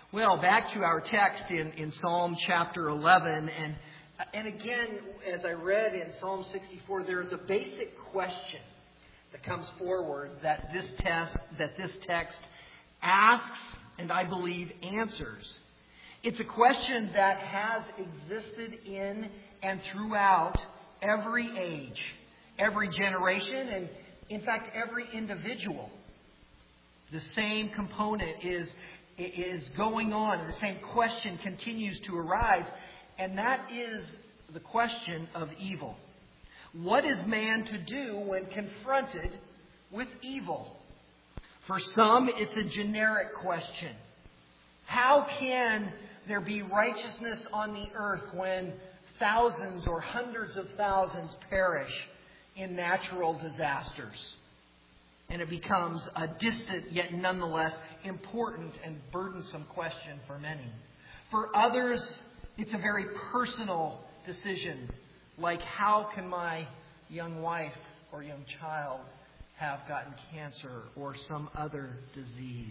Well, back to our text in Psalm chapter 11. And again, as I read in Psalm 64, there is a basic question that comes forward that this text asks and I believe answers. It's a question that has existed in and throughout every age, every generation, and in fact every individual. The same component is going on, and the same question continues to arise, and that is the question of evil. What is man to do when confronted with evil? For some, it's a generic question. How can there be righteousness on the earth when thousands or hundreds of thousands perish in natural disasters? And it becomes a distant yet nonetheless important and burdensome question for many. For others, it's a very personal decision, like how can my young wife or young child have gotten cancer or some other disease?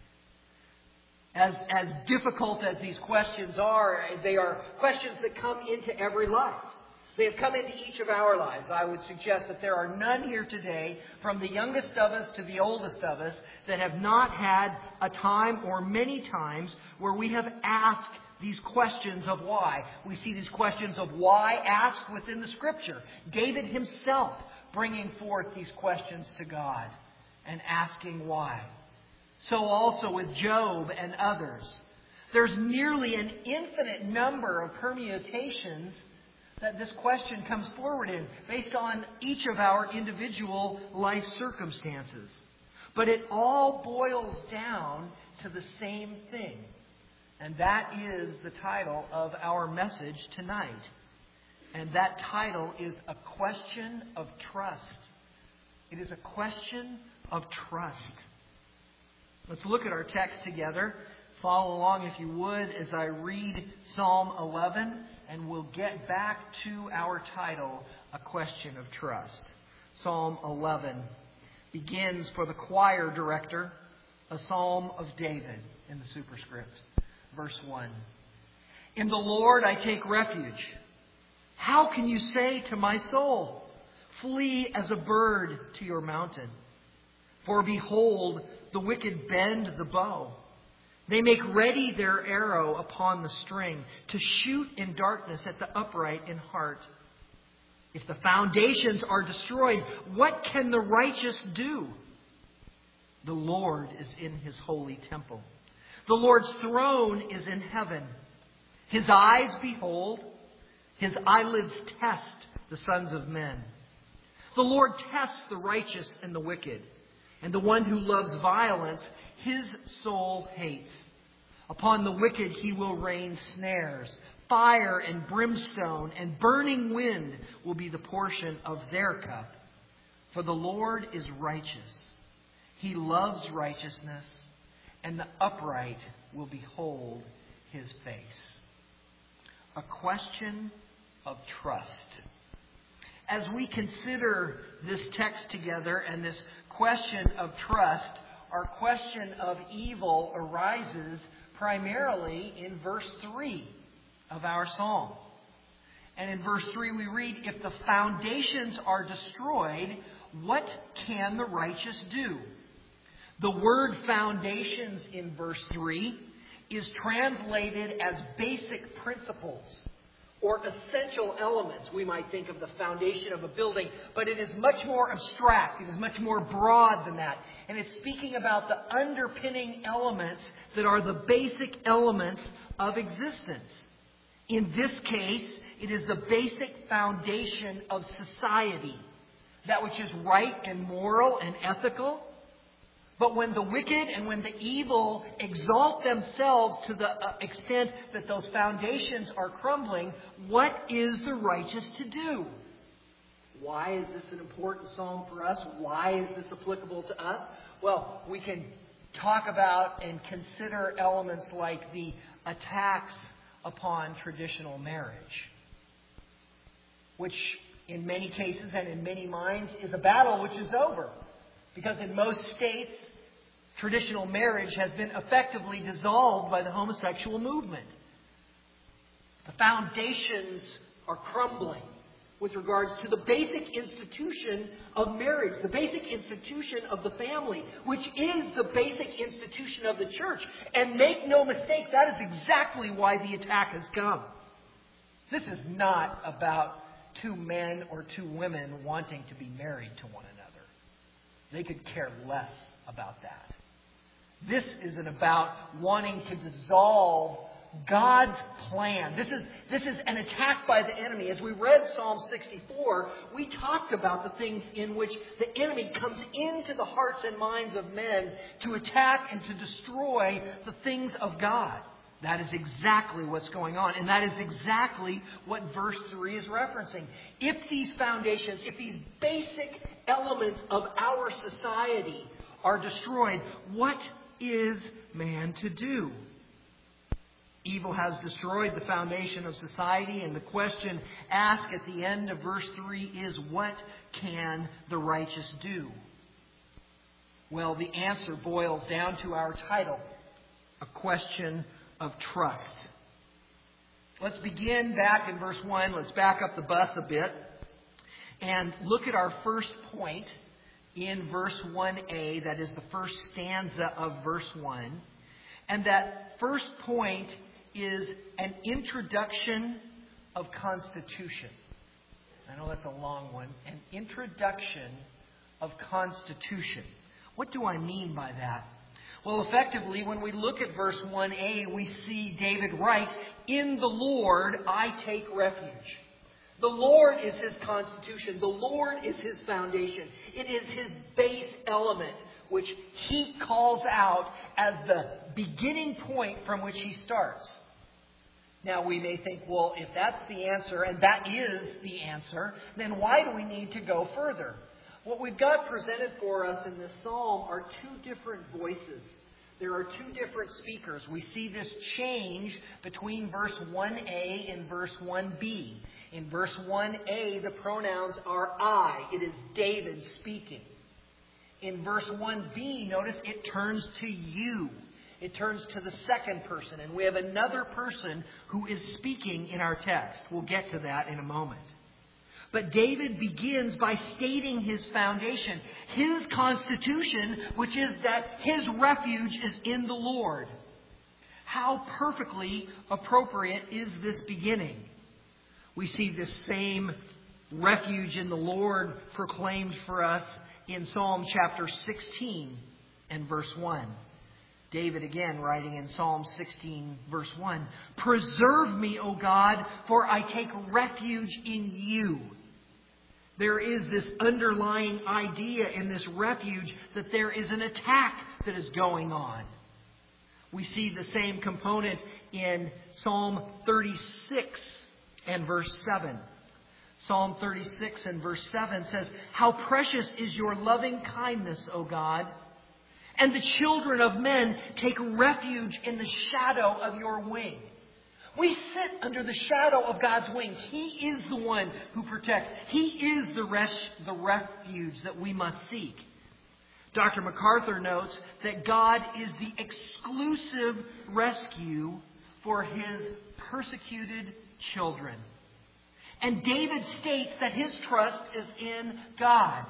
As difficult as these questions are, they are questions that come into every life. They have come into each of our lives. I would suggest that there are none here today, from the youngest of us to the oldest of us, that have not had a time or many times where we have asked these questions of why. We see these questions of why asked within the Scripture. David himself bringing forth these questions to God and asking why. So also with Job and others. There's nearly an infinite number of permutations that this question comes forward in, based on each of our individual life circumstances. But it all boils down to the same thing. And that is the title of our message tonight. And that title is A Question of Trust. It is a question of trust. Let's look at our text together. Follow along if you would as I read Psalm 11. And we'll get back to our title, A Question of Trust. Psalm 11 begins for the choir director, a psalm of David in the superscript. Verse 1. In the Lord I take refuge. How can you say to my soul, flee as a bird to your mountain? For behold, the wicked bend the bow. They make ready their arrow upon the string to shoot in darkness at the upright in heart. If the foundations are destroyed, what can the righteous do? The Lord is in his holy temple. The Lord's throne is in heaven. His eyes behold, his eyelids test the sons of men. The Lord tests the righteous and the wicked, and the one who loves violence, his soul hates. Upon the wicked he will rain snares. Fire and brimstone and burning wind will be the portion of their cup. For the Lord is righteous. He loves righteousness, and the upright will behold his face. A question of trust. As we consider this text together and this question of trust, our question of evil arises primarily in verse 3 of our psalm. And in verse 3 we read, if the foundations are destroyed, what can the righteous do? The word foundations in verse 3 is translated as basic principles or essential elements. We might think of the foundation of a building, but it is much more abstract. It is much more broad than that. And it's speaking about the underpinning elements that are the basic elements of existence. In this case, it is the basic foundation of society, that which is right and moral and ethical. But when the wicked and when the evil exalt themselves to the extent that those foundations are crumbling, what is the righteous to do? Why is this an important psalm for us? Why is this applicable to us? Well, we can talk about and consider elements like the attacks upon traditional marriage, which in many cases and in many minds is a battle which is over. Because in most states, Traditional marriage has been effectively dissolved by the homosexual movement. The foundations are crumbling with regards to the basic institution of marriage, the basic institution of the family, which is the basic institution of the church. And make no mistake, that is exactly why the attack has come. This is not about two men or two women wanting to be married to one another. They could care less about that. This isn't about wanting to dissolve God's plan. This is an attack by the enemy. As we read Psalm 64, we talked about the things in which the enemy comes into the hearts and minds of men to attack and to destroy the things of God. That is exactly what's going on. And that is exactly what verse 3 is referencing. If these foundations, if these basic elements of our society are destroyed, what is man to do? Evil has destroyed the foundation of society, and the question asked at the end of verse 3 is, what can the righteous do? Well, the answer boils down to our title, a question of trust. Let's begin back in verse 1. Let's back up the bus a bit and look at our first point in verse 1a. That is the first stanza of verse 1. And that first point is an introduction of constitution. I know that's a long one. An introduction of constitution. What do I mean by that? Well, effectively, when we look at verse 1a, we see David write, "In the Lord I take refuge." The Lord is his constitution. The Lord is his foundation. It is his base element, which he calls out as the beginning point from which he starts. Now, we may think, well, if that's the answer, and that is the answer, then why do we need to go further? What we've got presented for us in this psalm are two different voices. There are two different speakers. We see this change between verse 1a and verse 1b. In verse 1a, the pronouns are I. It is David speaking. In verse 1b, notice it turns to you. It turns to the second person. And we have another person who is speaking in our text. We'll get to that in a moment. But David begins by stating his foundation, his constitution, which is that his refuge is in the Lord. How perfectly appropriate is this beginning? We see this same refuge in the Lord proclaimed for us in Psalm chapter 16 and verse 1. David again writing in Psalm 16 verse 1, "Preserve me, O God, for I take refuge in you." There is this underlying idea in this refuge that there is an attack that is going on. We see the same component in Psalm 36 and verse 7. Psalm 36 and verse 7 says, "How precious is your loving kindness, O God, and the children of men take refuge in the shadow of your wing." We sit under the shadow of God's wing. He is the one who protects. He is the refuge that we must seek. Dr. MacArthur notes that God is the exclusive rescue for his persecuted children. And David states that his trust is in God.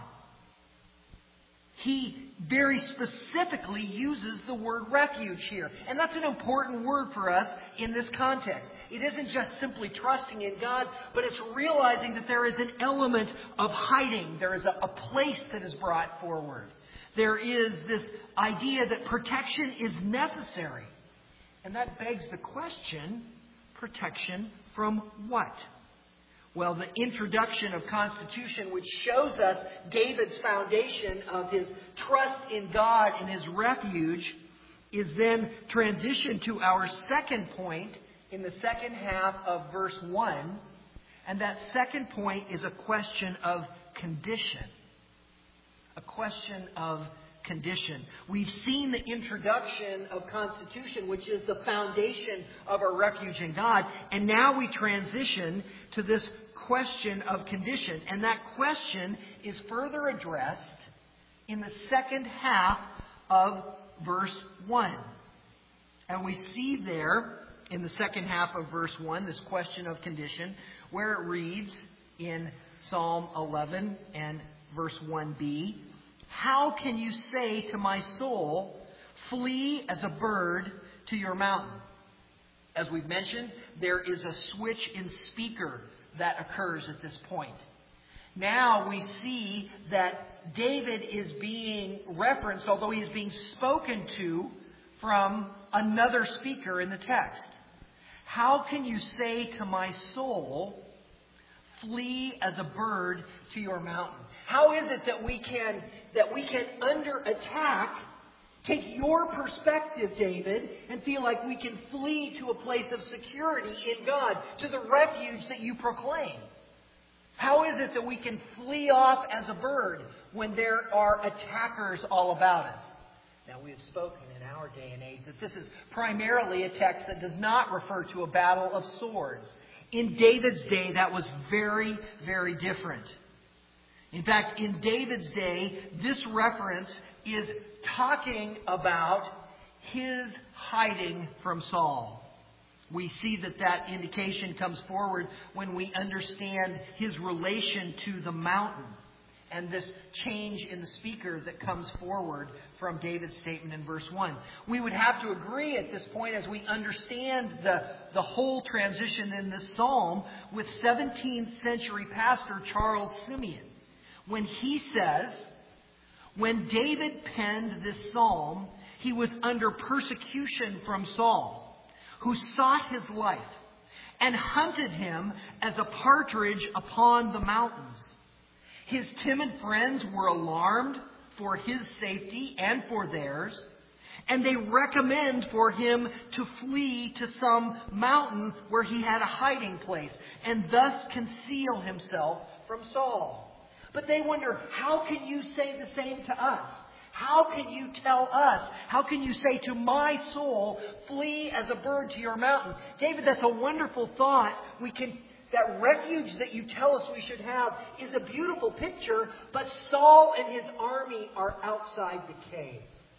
He very specifically uses the word refuge here. And that's an important word for us in this context. It isn't just simply trusting in God, but it's realizing that there is an element of hiding. There is a place that is brought forward. There is this idea that protection is necessary. And that begs the question, protection from what? Well, the introduction of Constitution, which shows us David's foundation of his trust in God and his refuge, is then transitioned to our second point in the second half of verse 1. And that second point is a question of condition. A question of condition. We've seen the introduction of Constitution, which is the foundation of our refuge in God. And now we transition to this question of condition. And that question is further addressed in the second half of verse 1. And we see there in the second half of verse 1 this question of condition, where it reads in Psalm 11 and verse 1b, "How can you say to my soul, flee as a bird to your mountain?" As we've mentioned, there is a switch in speaker that occurs at this point. Now we see that David is being referenced, although he is being spoken to from another speaker in the text. How can you say to my soul, flee as a bird to your mountain? How is it that we can under attack take your perspective, David, and feel like we can flee to a place of security in God, to the refuge that you proclaim? How is it that we can flee off as a bird when there are attackers all about us? Now, we have spoken in our day and age that this is primarily a text that does not refer to a battle of swords. In David's day, that was very, very different. In fact, in David's day, this reference is talking about his hiding from Saul. We see that indication comes forward when we understand his relation to the mountain and this change in the speaker that comes forward from David's statement in verse 1. We would have to agree at this point, as we understand the whole transition in this psalm, with 17th century pastor Charles Simeon, when he says, when David penned this psalm, he was under persecution from Saul, who sought his life and hunted him as a partridge upon the mountains. His timid friends were alarmed for his safety and for theirs, and they recommend for him to flee to some mountain where he had a hiding place and thus conceal himself from Saul. But they wonder, how can you say the same to us? How can you tell us? How can you say to my soul, flee as a bird to your mountain? David, that's a wonderful thought. That refuge that you tell us we should have is a beautiful picture, but Saul and his army are outside the cave.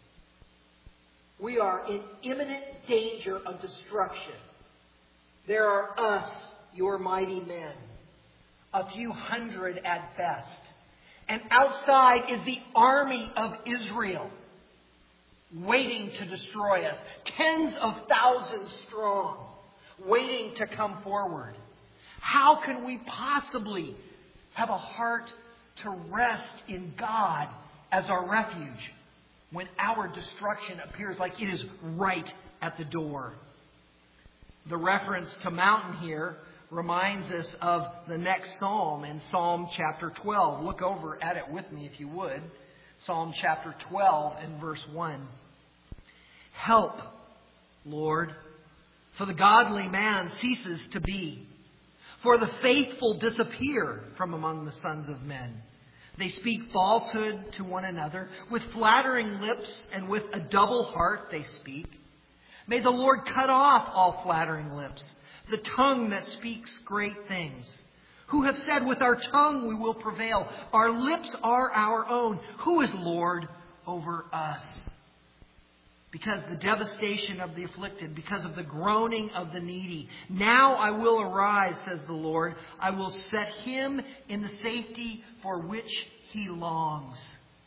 We are in imminent danger of destruction. There are us, your mighty men, a few hundred at best. And outside is the army of Israel, waiting to destroy us. Tens of thousands strong, waiting to come forward. How can we possibly have a heart to rest in God as our refuge when our destruction appears like it is right at the door? The reference to mountain here reminds us of the next psalm in Psalm chapter 12. Look over at it with me if you would. Psalm chapter 12 and verse 1. Help, Lord, for the godly man ceases to be. For the faithful disappear from among the sons of men. They speak falsehood to one another. With flattering lips and with a double heart they speak. May the Lord cut off all flattering lips, the tongue that speaks great things. Who have said, with our tongue we will prevail. Our lips are our own. Who is Lord over us? Because the devastation of the afflicted, because of the groaning of the needy. Now I will arise, says the Lord. I will set him in the safety for which he longs.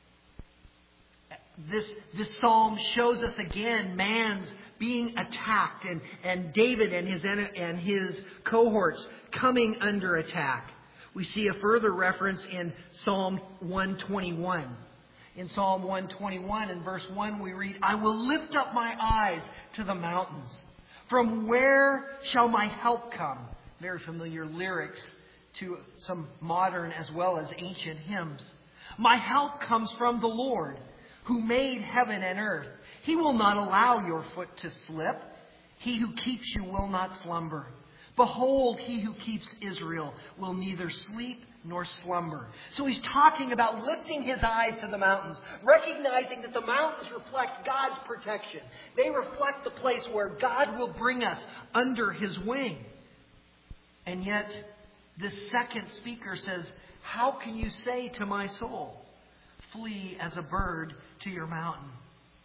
This psalm shows us again man's being attacked and David and his cohorts coming under attack. We see a further reference in Psalm 121. In Psalm 121 and verse 1 we read, I will lift up my eyes to the mountains. From where shall my help come? Very familiar lyrics to some modern as well as ancient hymns. My help comes from the Lord, who made heaven and earth. He will not allow your foot to slip. He who keeps you will not slumber. Behold, he who keeps Israel will neither sleep nor slumber. So he's talking about lifting his eyes to the mountains, recognizing that the mountains reflect God's protection. They reflect the place where God will bring us under his wing. And yet, this second speaker says, how can you say to my soul, flee as a bird to your mountain?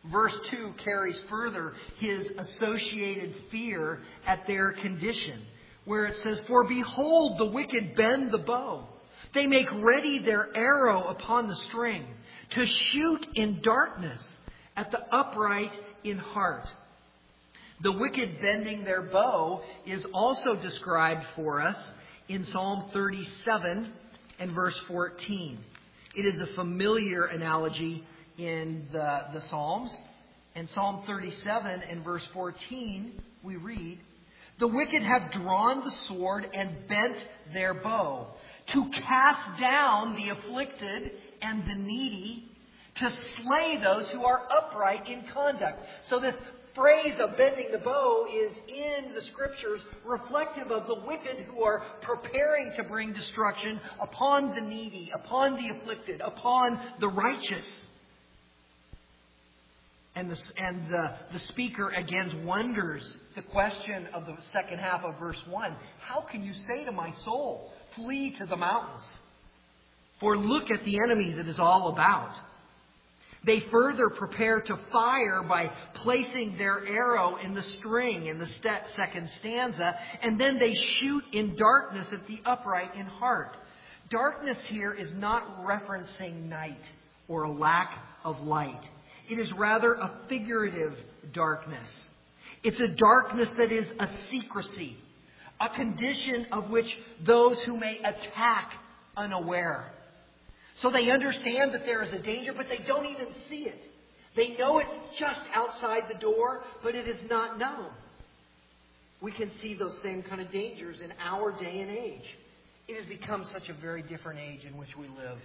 Verse 2 carries further his associated fear at their condition, where it says, "For behold, the wicked bend the bow. They make ready their arrow upon the string, to shoot in darkness at the upright in heart." The wicked bending their bow is also described for us in Psalm 37 and verse 14. It is a familiar analogy in the Psalms. In Psalm 37 and verse 14, we read, "The wicked have drawn the sword and bent their bow, to cast down the afflicted and the needy, to slay those who are upright in conduct." So this phrase of bending the bow is in the Scriptures reflective of the wicked who are preparing to bring destruction upon the needy, upon the afflicted, upon the righteous. And the speaker again wonders the question of the second half of verse 1. "How can you say to my soul, flee to the mountains? For look at the enemy that is all about." They further prepare to fire by placing their arrow in the string in the second stanza, and then they shoot in darkness at the upright in heart. Darkness here is not referencing night or a lack of light. It is rather a figurative darkness. It's a darkness that is a secrecy, a condition of which those who may attack unaware. So they understand that there is a danger, but they don't even see it. They know it's just outside the door, but it is not known. We can see those same kind of dangers in our day and age. It has become such a very different age in which we live.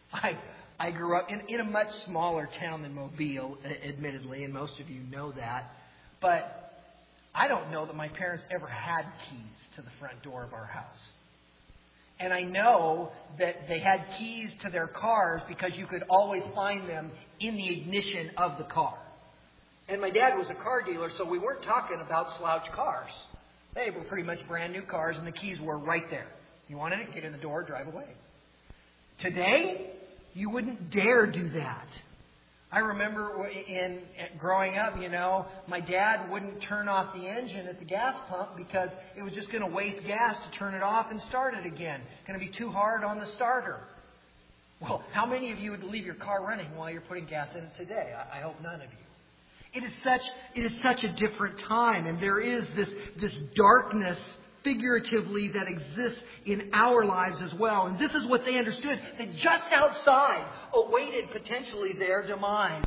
I grew up in a much smaller town than Mobile, admittedly, and most of you know that. But I don't know that my parents ever had keys to the front door of our house. And I know that they had keys to their cars because you could always find them in the ignition of the car. And my dad was a car dealer, so we weren't talking about slouch cars. They were pretty much brand new cars, and the keys were right there. You wanted it, get in the door, drive away. Today, you wouldn't dare do that. I remember growing up, my dad wouldn't turn off the engine at the gas pump because it was just going to waste gas to turn it off and start it again. Going to be too hard on the starter. Well, how many of you would leave your car running while you're putting gas in it today? I hope none of you. It is such a different time, and there is this darkness figuratively that exists in our lives as well. And this is what they understood, that just outside awaited potentially their demise.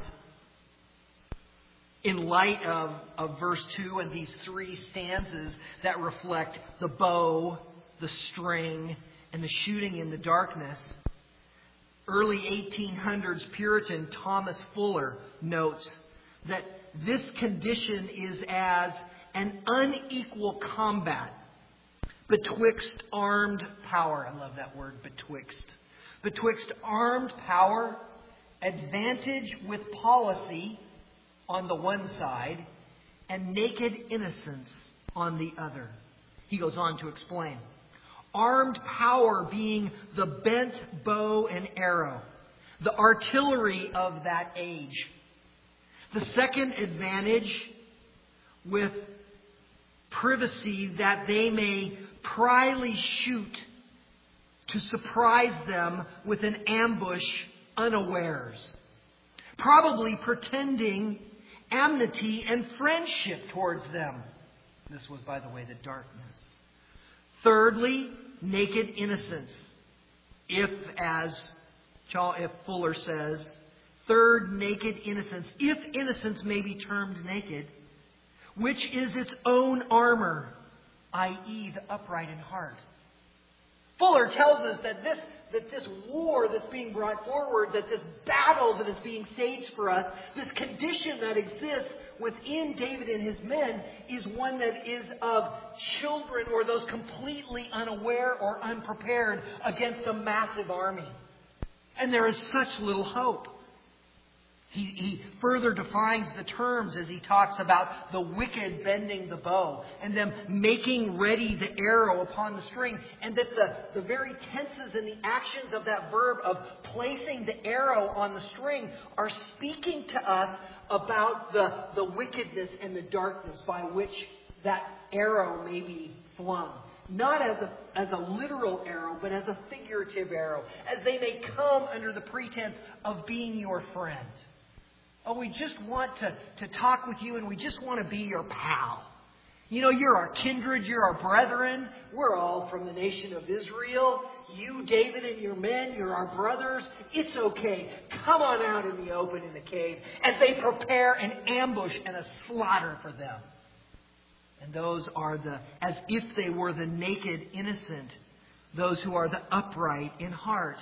In light of verse 2 and these three stanzas that reflect the bow, the string, and the shooting in the darkness, early 1800s Puritan Thomas Fuller notes that this condition is as an unequal combat betwixt armed power. I love that word, betwixt. Betwixt armed power, advantage with policy on the one side, and naked innocence on the other. He goes on to explain. Armed power being the bent bow and arrow, the artillery of that age. The second advantage with privacy, that they may pryly shoot to surprise them with an ambush unawares, probably pretending amity and friendship towards them. This was, by the way, the darkness. Thirdly, naked innocence. If Fuller says, third, naked innocence, if innocence may be termed naked, which is its own armor, i.e. the upright in heart. Fuller tells us that this war that's being brought forward, that this battle that is being staged for us, this condition that exists within David and his men, is one that is of children or those completely unaware or unprepared against a massive army. And there is such little hope. He further defines the terms as he talks about the wicked bending the bow and them making ready the arrow upon the string. And that the very tenses and the actions of that verb of placing the arrow on the string are speaking to us about the wickedness and the darkness by which that arrow may be flung. Not as a literal arrow, but as a figurative arrow. As they may come under the pretense of being your friend. Oh, we just want to talk with you and we just want to be your pal. You know, you're our kindred, you're our brethren. We're all from the nation of Israel. You, David, and your men, you're our brothers. It's okay. Come on out in the open in the cave as they prepare an ambush and a slaughter for them. And those are as if they were the naked innocent, those who are the upright in heart.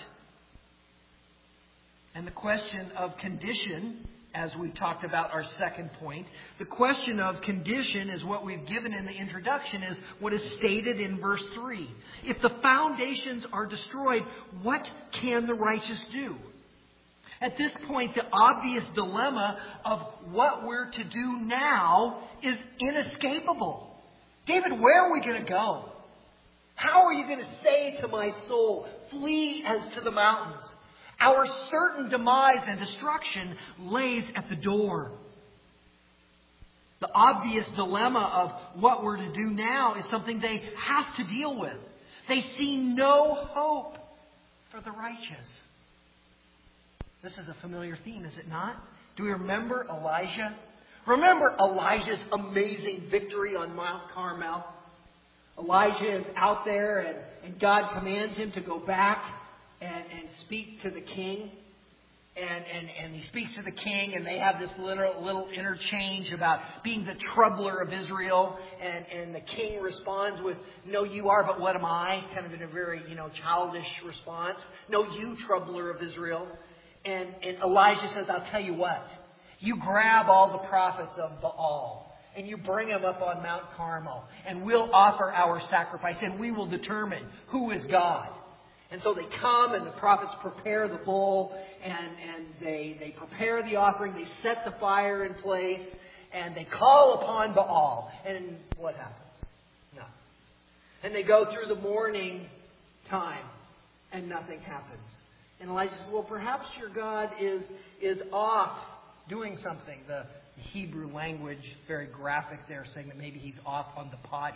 And the question of condition, as we talked about our second point, the question of condition is what we've given in the introduction, is what is stated in verse 3. If the foundations are destroyed, what can the righteous do? At this point, the obvious dilemma of what we're to do now is inescapable. David, where are we going to go? How are you going to say to my soul, flee as to the mountains? Our certain demise and destruction lays at the door. The obvious dilemma of what we're to do now is something they have to deal with. They see no hope for the righteous. This is a familiar theme, is it not? Do we remember Elijah? Remember Elijah's amazing victory on Mount Carmel? Elijah is out there and God commands him to go back and speak to the king. And he speaks to the king, and they have this little interchange about being the troubler of Israel. And the king responds with, "No, you are, but what am I?" Kind of in a very, childish response. "No, you, troubler of Israel." And Elijah says, "I'll tell you what. You grab all the prophets of Baal, and you bring them up on Mount Carmel, and we'll offer our sacrifice, and we will determine who is God." And so they come, and the prophets prepare the bull, and they prepare the offering. They set the fire in place, and they call upon Baal. And what happens? Nothing. And they go through the morning time, and nothing happens. And Elijah says, "Well, perhaps your God is off doing something." The Hebrew language, very graphic there, saying that maybe he's off on the potty.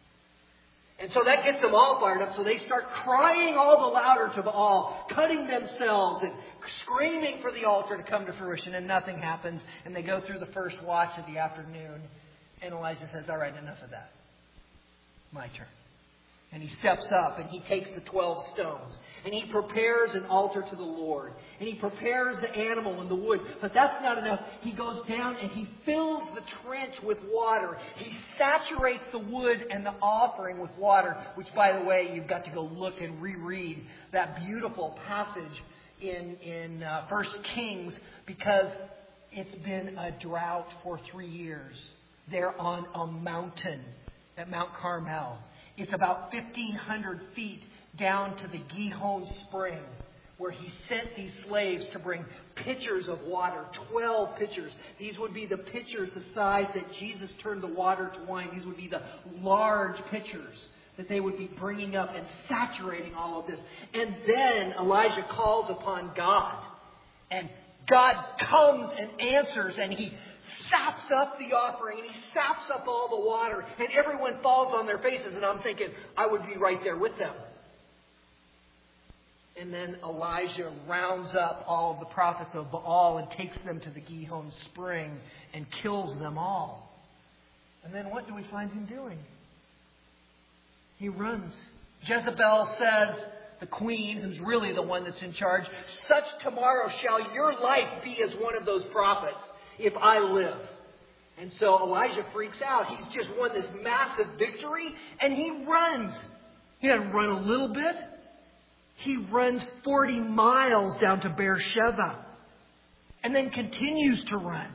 And so that gets them all fired up. So they start crying all the louder to Baal, cutting themselves and screaming for the altar to come to fruition. And nothing happens. And they go through the first watch of the afternoon. And Elijah says, "All right, enough of that. My turn." And he steps up and he takes the 12 stones. And he prepares an altar to the Lord. And he prepares the animal and the wood. But that's not enough. He goes down and he fills the trench with water. He saturates the wood and the offering with water. Which, by the way, you've got to go look and reread that beautiful passage in 1 Kings. Because it's been a drought for 3 years. They're on a mountain at Mount Carmel. It's about 1,500 feet down to the Gihon spring, where he sent these slaves to bring pitchers of water, 12 pitchers. These would be the pitchers the size that Jesus turned the water to wine. These would be the large pitchers that they would be bringing up and saturating all of this. And then Elijah calls upon God. And God comes and answers, and he saps up the offering, and he saps up all the water, and everyone falls on their faces. And I'm thinking, I would be right there with them. And then Elijah rounds up all of the prophets of Baal and takes them to the Gihon spring and kills them all. And then what do we find him doing? He runs. Jezebel says, the queen, who's really the one that's in charge, "Such tomorrow shall your life be as one of those prophets, if I live." And so Elijah freaks out. He's just won this massive victory, and he runs. He doesn't run a little bit. He runs 40 miles down to Beersheba, and then continues to run.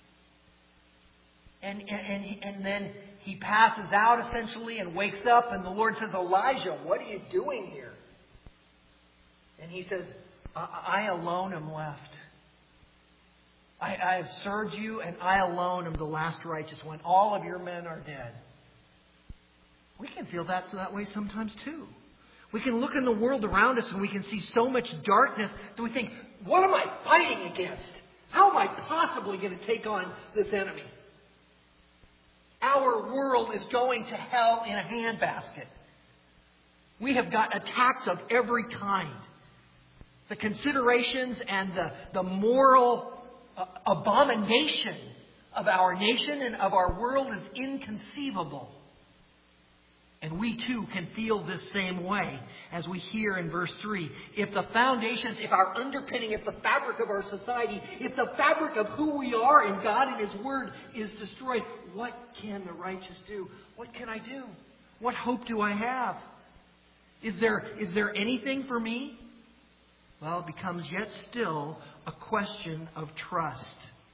And then he passes out essentially and wakes up, and the Lord says, "Elijah, what are you doing here?" And he says, "I alone am left. I have served you, and I alone am the last righteous one. All of your men are dead. We can feel that way sometimes too. We can look in the world around us and we can see so much darkness that we think, what am I fighting against? How am I possibly going to take on this enemy? Our world is going to hell in a handbasket. We have got attacks of every kind. The considerations and the moral abomination of our nation and of our world is inconceivable. And we too can feel this same way as we hear in verse 3. If the foundations, if our underpinning, if the fabric of our society, if the fabric of who we are in God and His Word is destroyed, what can the righteous do? What can I do? What hope do I have? Is there anything for me? Well, it becomes yet still a question of trust.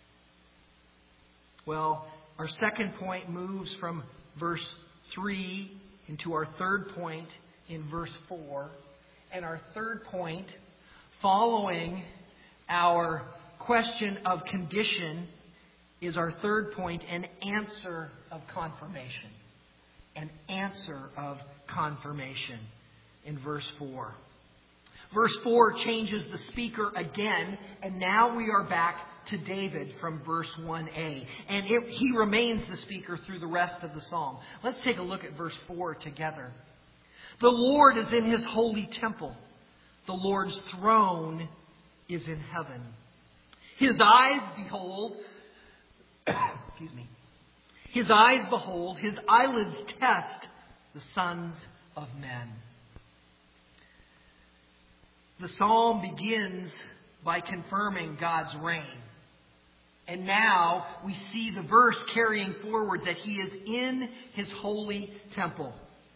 Well, our second point moves from verse 3 into our third point in verse 4. And our third point, following our question of condition, is our third point, an answer of confirmation. An answer of confirmation in verse 4. Verse 4 changes the speaker again, and now we are back to David from verse 1a. And he remains the speaker through the rest of the psalm. Let's take a look at verse 4 together. The Lord is in His holy temple. The Lord's throne is in heaven. His eyes behold, His eyes behold, His eyelids test the sons of men. The psalm begins by confirming God's reign. And now we see the verse carrying forward that He is in His holy temple.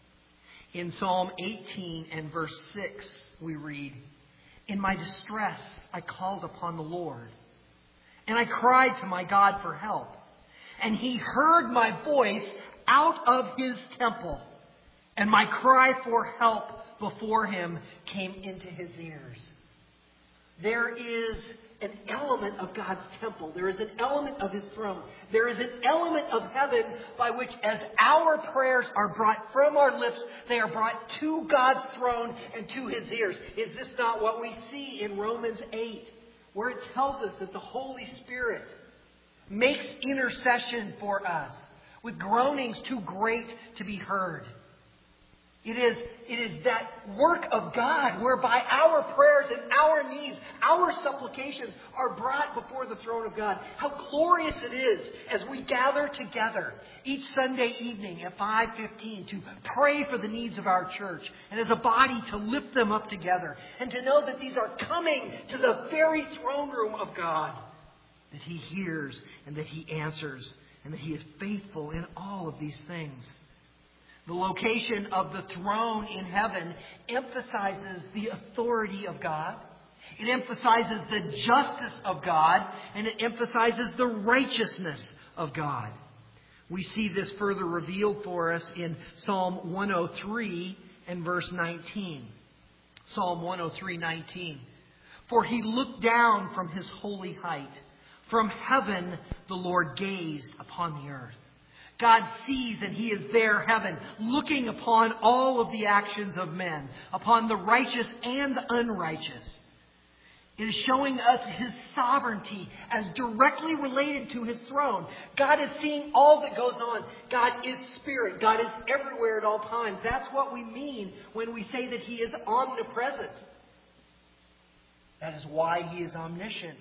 In Psalm 18 and verse 6 we read, "In my distress I called upon the Lord, and I cried to my God for help. And He heard my voice out of His temple, and my cry for help before Him came into His ears." There is an element of God's temple. There is an element of His throne. There is an element of heaven by which, as our prayers are brought from our lips, they are brought to God's throne and to His ears. Is this not what we see in Romans 8, where it tells us that the Holy Spirit makes intercession for us with groanings too great to be heard? It is that work of God whereby our prayers and our needs, our supplications are brought before the throne of God. How glorious it is as we gather together each Sunday evening at 5:15 to pray for the needs of our church and as a body to lift them up together and to know that these are coming to the very throne room of God, that He hears and that He answers and that He is faithful in all of these things. The location of the throne in heaven emphasizes the authority of God. It emphasizes the justice of God. And it emphasizes the righteousness of God. We see this further revealed for us in Psalm 103 and verse 19. Psalm 103:19. "For He looked down from His holy height. From heaven the Lord gazed upon the earth." God sees and He is there, heaven, looking upon all of the actions of men, upon the righteous and the unrighteous. It is showing us His sovereignty as directly related to His throne. God is seeing all that goes on. God is Spirit. God is everywhere at all times. That's what we mean when we say that He is omnipresent. That is why He is omniscient.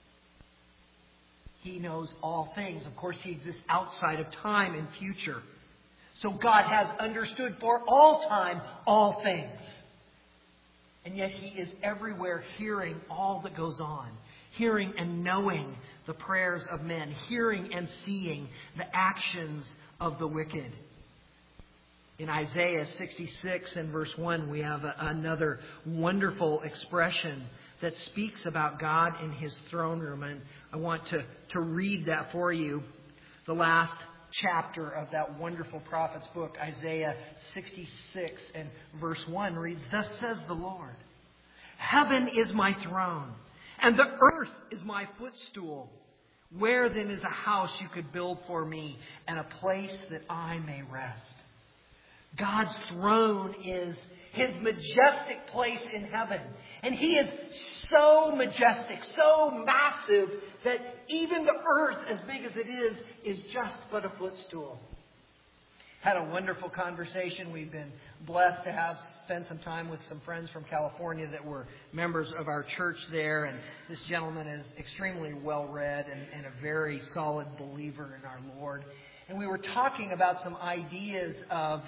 He knows all things. Of course, He exists outside of time and future. So God has understood for all time all things. And yet He is everywhere hearing all that goes on. Hearing and knowing the prayers of men. Hearing and seeing the actions of the wicked. In Isaiah 66 and verse 1, we have another wonderful expression that speaks about God in His throne room. And I want to read that for you. The last chapter of that wonderful prophet's book, Isaiah 66 and verse 1 reads, "Thus says the Lord, Heaven is my throne, and the earth is my footstool. Where then is a house you could build for me, and a place that I may rest? God's throne is His majestic place in heaven. And He is so majestic, so massive, that even the earth, as big as it is just but a footstool. Had a wonderful conversation. We've been blessed to have spent some time with some friends from California that were members of our church there. And this gentleman is extremely well-read and a very solid believer in our Lord. And we were talking about some ideas of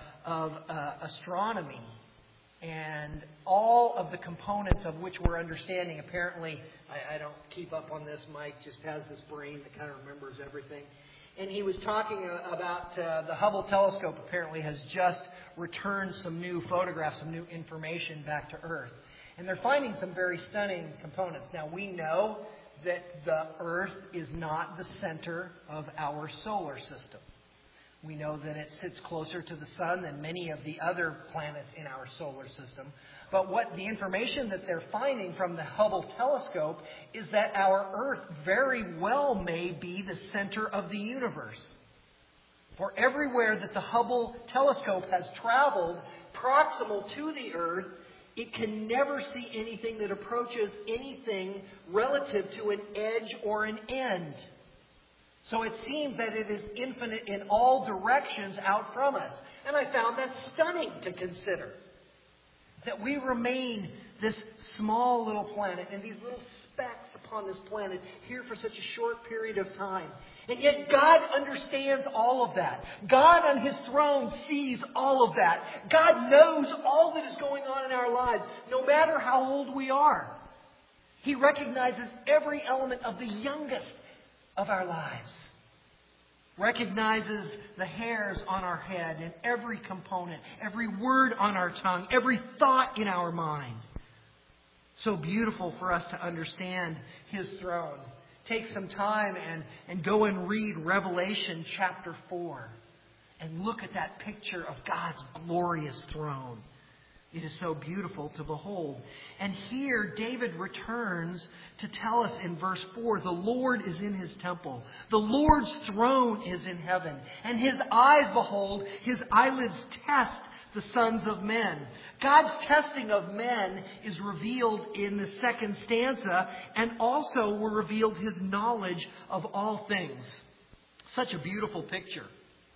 astronomy and all of the components of which we're understanding. Apparently, I don't keep up on this. Mike just has this brain that kind of remembers everything. And he was talking about the Hubble telescope apparently has just returned some new photographs, some new information back to Earth. And they're finding some very stunning components. Now, we know that the Earth is not the center of our solar system. We know that it sits closer to the Sun than many of the other planets in our solar system. But what the information that they're finding from the Hubble telescope is that our Earth very well may be the center of the universe. For everywhere that the Hubble telescope has traveled proximal to the Earth, it can never see anything that approaches anything relative to an edge or an end. So it seems that it is infinite in all directions out from us. And I found that stunning to consider. That we remain this small little planet and these little specks upon this planet here for such a short period of time. And yet God understands all of that. God on His throne sees all of that. God knows all that is going on in our lives, no matter how old we are. He recognizes every element of the youngest of our lives. Recognizes the hairs on our head and every component, every word on our tongue, every thought in our mind. So beautiful for us to understand His throne. Take some time and go and read Revelation chapter 4 and look at that picture of God's glorious throne. It is so beautiful to behold. And here David returns to tell us in verse 4, the Lord is in His temple. The Lord's throne is in heaven. And His eyes behold, His eyelids test the sons of men. God's testing of men is revealed in the second stanza, and also were revealed His knowledge of all things. Such a beautiful picture.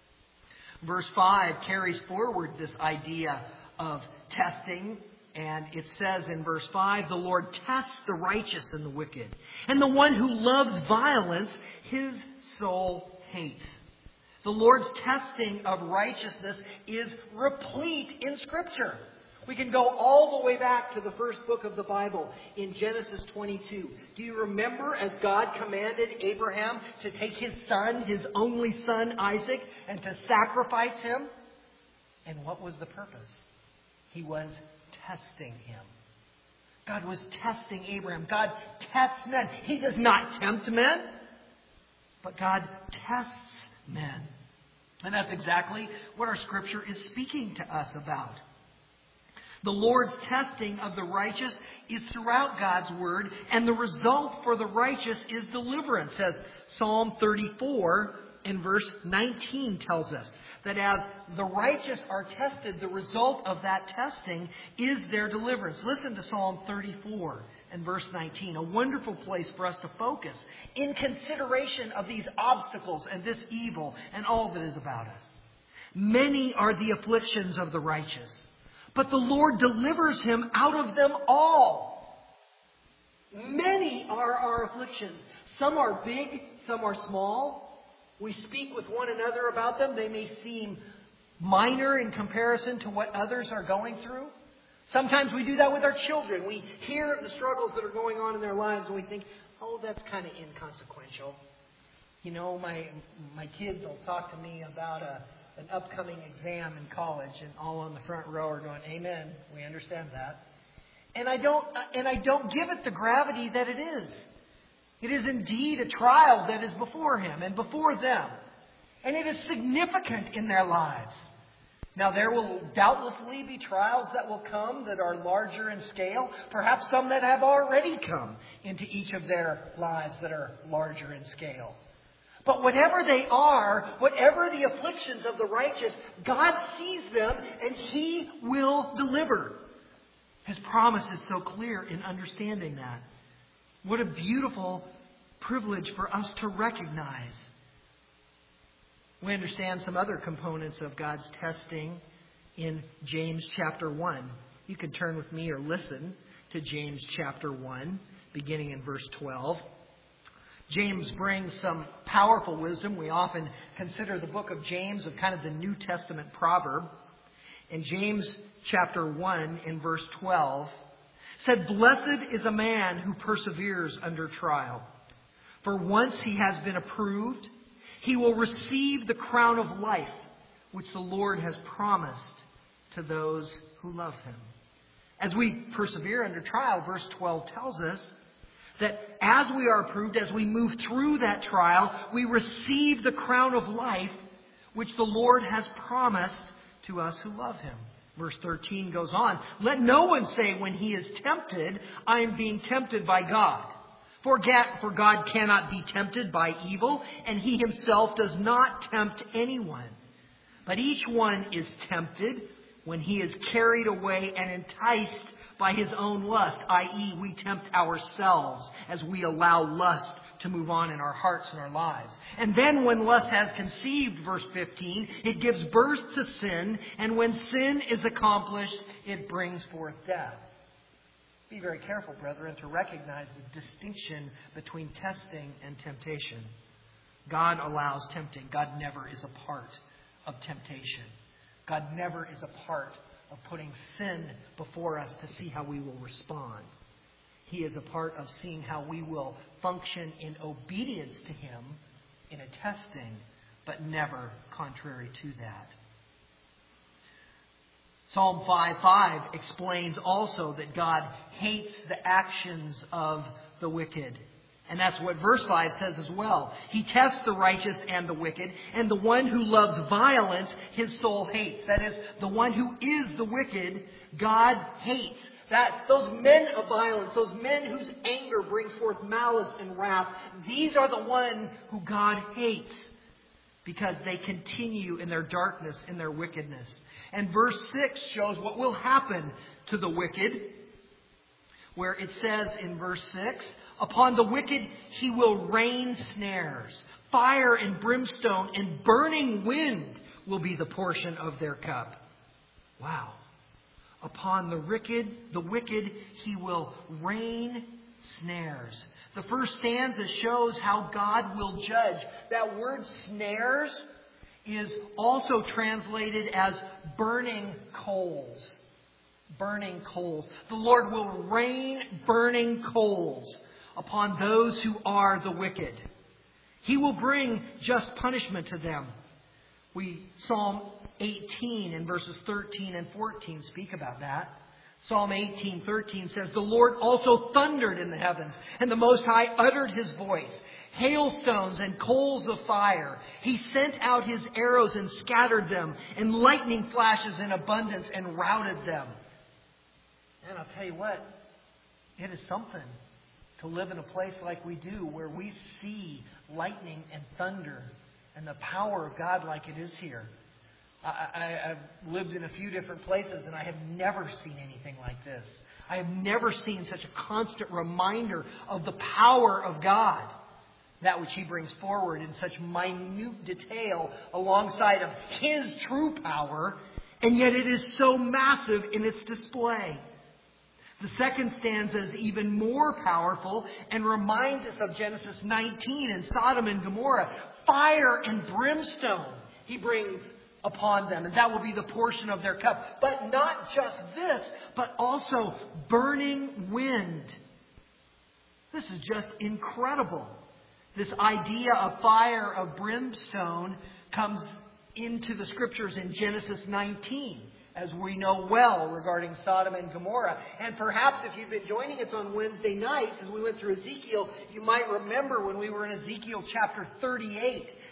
Verse 5 carries forward this idea of testing, and it says in verse 5, the Lord tests the righteous and the wicked, and the one who loves violence, His soul hates. The Lord's testing of righteousness is replete in Scripture. We can go all the way back to the first book of the Bible in Genesis 22. Do you remember as God commanded Abraham to take his son, his only son Isaac, and to sacrifice him? And what was the purpose? He was testing him. God was testing Abraham. God tests men. He does not tempt men, but God tests men. And that's exactly what our Scripture is speaking to us about. The Lord's testing of the righteous is throughout God's Word, and the result for the righteous is deliverance, as Psalm 34 in verse 19 tells us. That as the righteous are tested, the result of that testing is their deliverance. Listen to Psalm 34 and verse 19, a wonderful place for us to focus in consideration of these obstacles and this evil and all that is about us. Many are the afflictions of the righteous, but the Lord delivers him out of them all. Many are our afflictions. Some are big, some are small. We speak with one another about them. They may seem minor in comparison to what others are going through. Sometimes we do that with our children. We hear the struggles that are going on in their lives and we think, oh, that's kind of inconsequential. You know, my kids will talk to me about an upcoming exam in college, and all on the front row are going, amen, we understand that. And I don't give it the gravity that it is. It is indeed a trial that is before him and before them. And it is significant in their lives. Now, there will doubtlessly be trials that will come that are larger in scale, perhaps some that have already come into each of their lives that are larger in scale. But whatever they are, whatever the afflictions of the righteous, God sees them and He will deliver. His promise is so clear in understanding that. What a beautiful privilege for us to recognize. We understand some other components of God's testing in James chapter 1. You can turn with me or listen to James chapter 1, beginning in verse 12. James brings some powerful wisdom. We often consider the book of James of kind of the New Testament proverb. In James chapter 1, in verse 12, said, "Blessed is a man who perseveres under trial. For once he has been approved, he will receive the crown of life, which the Lord has promised to those who love Him." As we persevere under trial, verse 12 tells us that as we are approved, as we move through that trial, we receive the crown of life, which the Lord has promised to us who love Him. Verse 13 goes on, "Let no one say when he is tempted, I am being tempted by God. For God cannot be tempted by evil, and He Himself does not tempt anyone. But each one is tempted when he is carried away and enticed by his own lust," i.e., we tempt ourselves as we allow lust to move on in our hearts and our lives. "And then when lust has conceived," verse 15, "it gives birth to sin, and when sin is accomplished, it brings forth death." Be very careful, brethren, to recognize the distinction between testing and temptation. God allows tempting. God never is a part of temptation. God never is a part of putting sin before us to see how we will respond. He is a part of seeing how we will function in obedience to Him in a testing, but never contrary to that. Psalm 5:5 explains also that God hates the actions of the wicked. And that's what verse 5 says as well. "He tests the righteous and the wicked, and the one who loves violence, his soul hates." That is, the one who is the wicked, God hates. Those men of violence, those men whose anger brings forth malice and wrath, these are the one who God hates, because they continue in their darkness, in their wickedness. And verse 6 shows what will happen to the wicked, where it says in verse 6, "Upon the wicked He will rain snares. Fire and brimstone and burning wind will be the portion of their cup." Wow. Upon the wicked He will rain snares. The first stanza shows how God will judge. That word snares is also translated as burning coals. Burning coals. The Lord will rain burning coals upon those who are the wicked. He will bring just punishment to them. Psalm 18 in verses 13 and 14 speak about that. Psalm 18:13 says, "The Lord also thundered in the heavens, and the Most High uttered His voice. Hailstones and coals of fire. He sent out His arrows and scattered them, and lightning flashes in abundance and routed them." And I'll tell you what, it is something to live in a place like we do, where we see lightning and thunder and the power of God like it is here. I've lived in a few different places, and I have never seen anything like this. I have never seen such a constant reminder of the power of God, that which He brings forward in such minute detail alongside of His true power, and yet it is so massive in its display. The second stanza is even more powerful and reminds us of Genesis 19 and Sodom and Gomorrah. Fire and brimstone He brings upon them, and that will be the portion of their cup. But not just this, but also burning wind. This is just incredible. This idea of fire, of brimstone, comes into the Scriptures in Genesis 19, as we know well regarding Sodom and Gomorrah. And perhaps if you've been joining us on Wednesday nights as we went through Ezekiel, you might remember when we were in Ezekiel chapter 38,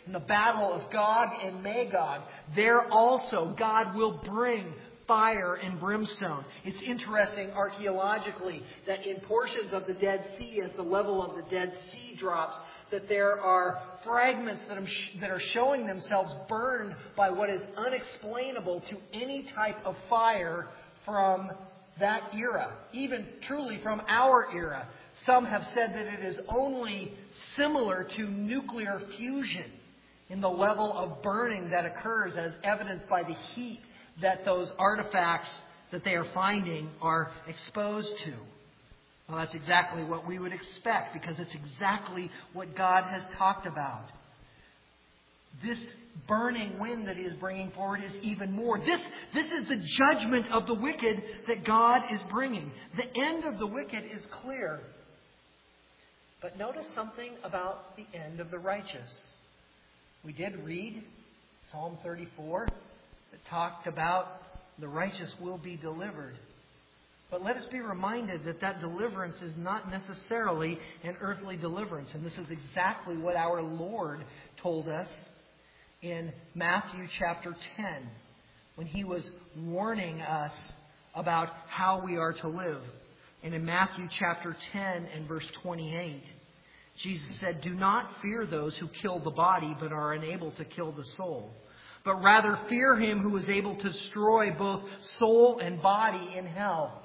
in the battle of Gog and Magog, there also God will bring fire and brimstone. It's interesting archaeologically that in portions of the Dead Sea, as the level of the Dead Sea drops, that there are fragments that are showing themselves burned by what is unexplainable to any type of fire from that era, even truly from our era. Some have said that it is only similar to nuclear fusion in the level of burning that occurs, as evidenced by the heat that those artifacts that they are finding are exposed to. Well, that's exactly what we would expect, because it's exactly what God has talked about. This burning wind that He is bringing forward is even more. This is the judgment of the wicked that God is bringing. The end of the wicked is clear. But notice something about the end of the righteous. We did read Psalm 34 that talked about the righteous will be delivered. But let us be reminded that that deliverance is not necessarily an earthly deliverance. And this is exactly what our Lord told us in Matthew chapter 10, when He was warning us about how we are to live. And in Matthew chapter 10 and verse 28, Jesus said, "Do not fear those who kill the body but are unable to kill the soul, but rather fear Him who is able to destroy both soul and body in hell."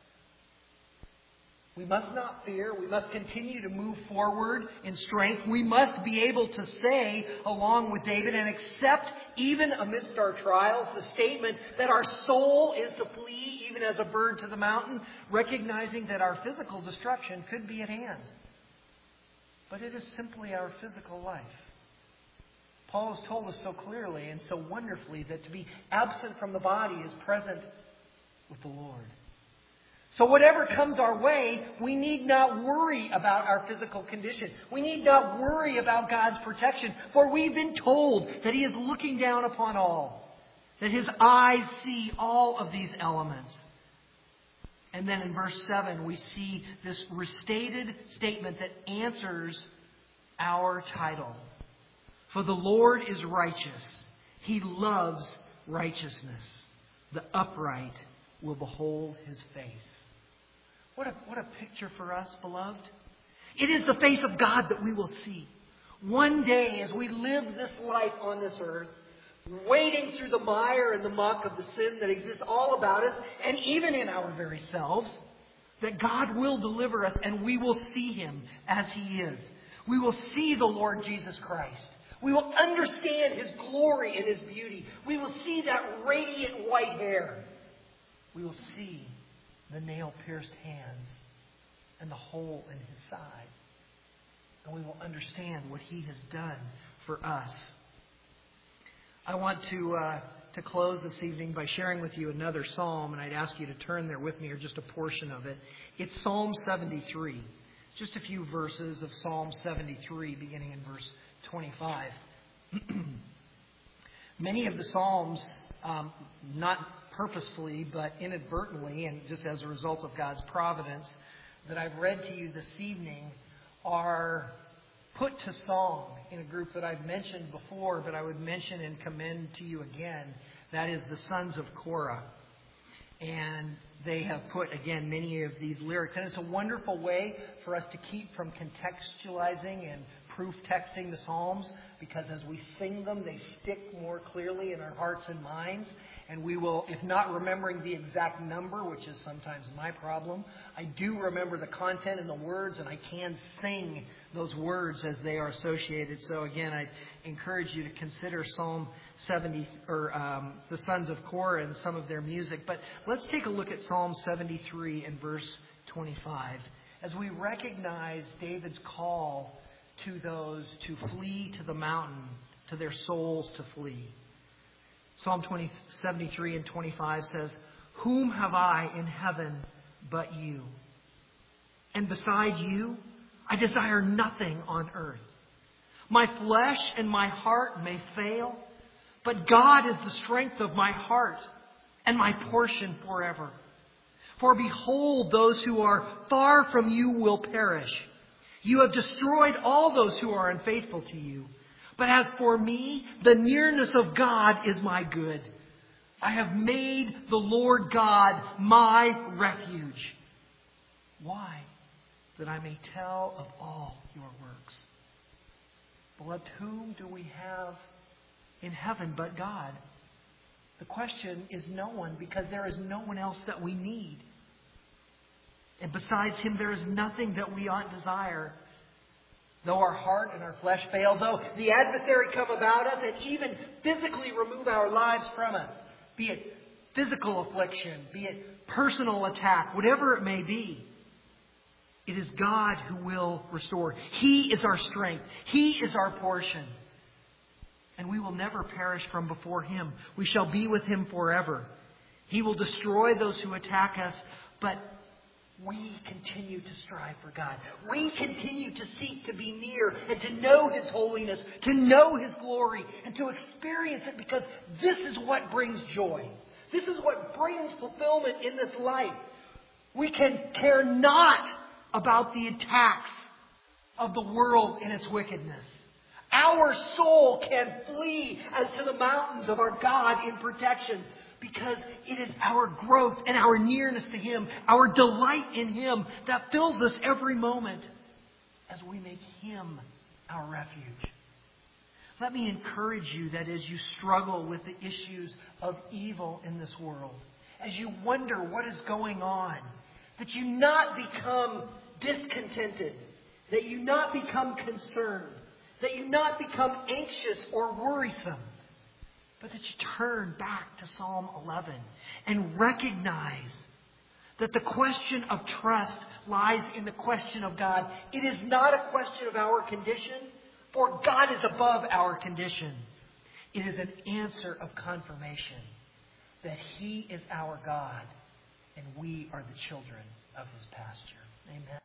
We must not fear. We must continue to move forward in strength. We must be able to say, along with David, and accept even amidst our trials, the statement that our soul is to flee even as a bird to the mountain, recognizing that our physical destruction could be at hand. But it is simply our physical life. Paul has told us so clearly and so wonderfully that to be absent from the body is present with the Lord. So whatever comes our way, we need not worry about our physical condition. We need not worry about God's protection, for we've been told that He is looking down upon all, that His eyes see all of these elements. And then in verse 7, we see this restated statement that answers our title. For the Lord is righteous. He loves righteousness. The upright will behold His face. What a picture for us, beloved. It is the face of God that we will see. One day, as we live this life on this earth, wading through the mire and the muck of the sin that exists all about us, and even in our very selves, that God will deliver us and we will see Him as He is. We will see the Lord Jesus Christ. We will understand His glory and His beauty. We will see that radiant white hair. We will see the nail-pierced hands and the hole in His side. And we will understand what He has done for us. I want to close this evening by sharing with you another psalm, and I'd ask you to turn there with me, or just a portion of it. It's Psalm 73. Just a few verses of Psalm 73, beginning in verse 25. Many of the Psalms, not purposefully, but inadvertently, and just as a result of God's providence, that I've read to you this evening are put to song in a group that I've mentioned before, but I would mention and commend to you again. That is the Sons of Korah. And they have put, again, many of these lyrics. And it's a wonderful way for us to keep from contextualizing and proof texting the Psalms, because as we sing them, they stick more clearly in our hearts and minds. And we will, if not remembering the exact number, which is sometimes my problem, I do remember the content and the words, and I can sing those words as they are associated. So again, I encourage you to consider Psalm 70, or the Sons of Korah and some of their music. But let's take a look at Psalm 73 and verse 25. As we recognize David's call to those to flee to the mountain, to their souls to flee. Psalm 73 and 25 says, "Whom have I in heaven but you? And beside you, I desire nothing on earth. My flesh and my heart may fail, but God is the strength of my heart and my portion forever. For behold, those who are far from you will perish. You have destroyed all those who are unfaithful to you. But as for me, the nearness of God is my good. I have made the Lord God my refuge. Why? That I may tell of all your works. Beloved, whom do we have in heaven but God? The question is no one, because there is no one else that we need. And besides Him, there is nothing that we ought desire. Though our heart and our flesh fail, though the adversary come about us and even physically remove our lives from us, be it physical affliction, be it personal attack, whatever it may be, it is God who will restore. He is our strength. He is our portion. And we will never perish from before Him. We shall be with Him forever. He will destroy those who attack us, but we continue to strive for God. We continue to seek to be near and to know His holiness, to know His glory, and to experience it, because this is what brings joy. This is what brings fulfillment in this life. We can care not about the attacks of the world and its wickedness. Our soul can flee as to the mountains of our God in protection, because it is our growth and our nearness to Him, our delight in Him, that fills us every moment as we make Him our refuge. Let me encourage you that as you struggle with the issues of evil in this world, as you wonder what is going on, that you not become discontented, that you not become concerned, that you not become anxious or worrisome, but that you turn back to Psalm 11 and recognize that the question of trust lies in the question of God. It is not a question of our condition, for God is above our condition. It is an answer of confirmation that He is our God and we are the children of His pasture. Amen.